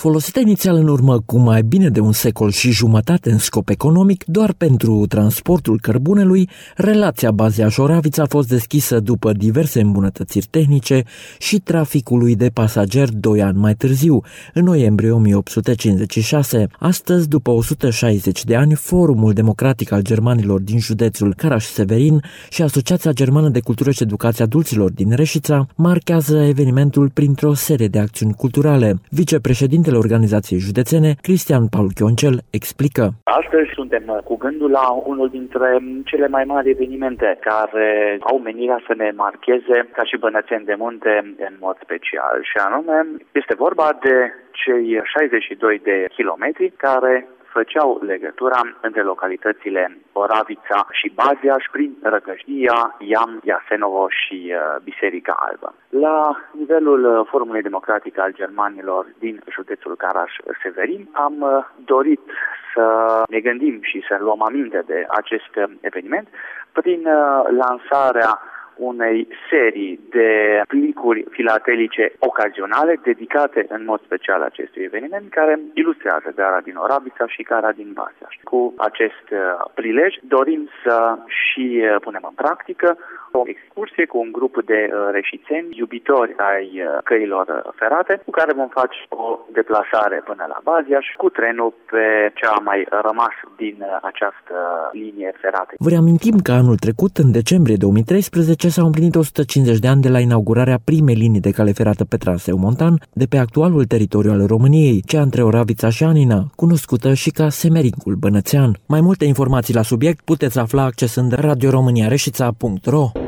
Folosită inițial în urmă cu mai bine de un secol și jumătate în scop economic, doar pentru transportul cărbunelui, relația Bazia-Șoravița a fost deschisă după diverse îmbunătățiri tehnice și traficului de pasageri 2 ani mai târziu, în noiembrie 1856. Astăzi, după 160 de ani, Forumul Democratic al Germanilor din județul Caraș-Severin și Asociația Germană de Cultură și Educație Adulților din Reșița marchează evenimentul printr-o serie de acțiuni culturale. Vicepreședintele organizației județene, Cristian Paul Chioncel, explică. Astăzi suntem cu gândul la unul dintre cele mai mari evenimente care au menirea să ne marcheze ca și bănățeni de munte în mod special. Și anume, este vorba de cei 62 de kilometri care făceau legătura între localitățile Oravița și Baziaș prin Răcășnia, Iam, Iasenovo și Biserica Albă. La nivelul Forumului Democratic al Germanilor din județul Caraș-Severin am dorit să ne gândim și să luăm aminte de acest eveniment prin lansarea unei serii de plicuri filatelice ocazionale dedicate în mod special acestui eveniment, care ilustrează gara din Oravița și gara din Baziaș. Cu acest prilej dorim să și punem în practică o excursie cu un grup de reșițeni, iubitori ai căilor ferate, cu care vom face o deplasare până la Baziaș cu trenul pe ce a mai rămas din această linie ferată. Vă reamintim că anul trecut, în decembrie 2013, s-au împlinit 150 de ani de la inaugurarea primei linii de cale ferată pe traseu montan de pe actualul teritoriu al României, cea între Oravița și Anina, cunoscută și ca Semerincul Bănățean. Mai multe informații la subiect puteți afla accesând radioromaniareșița.ro.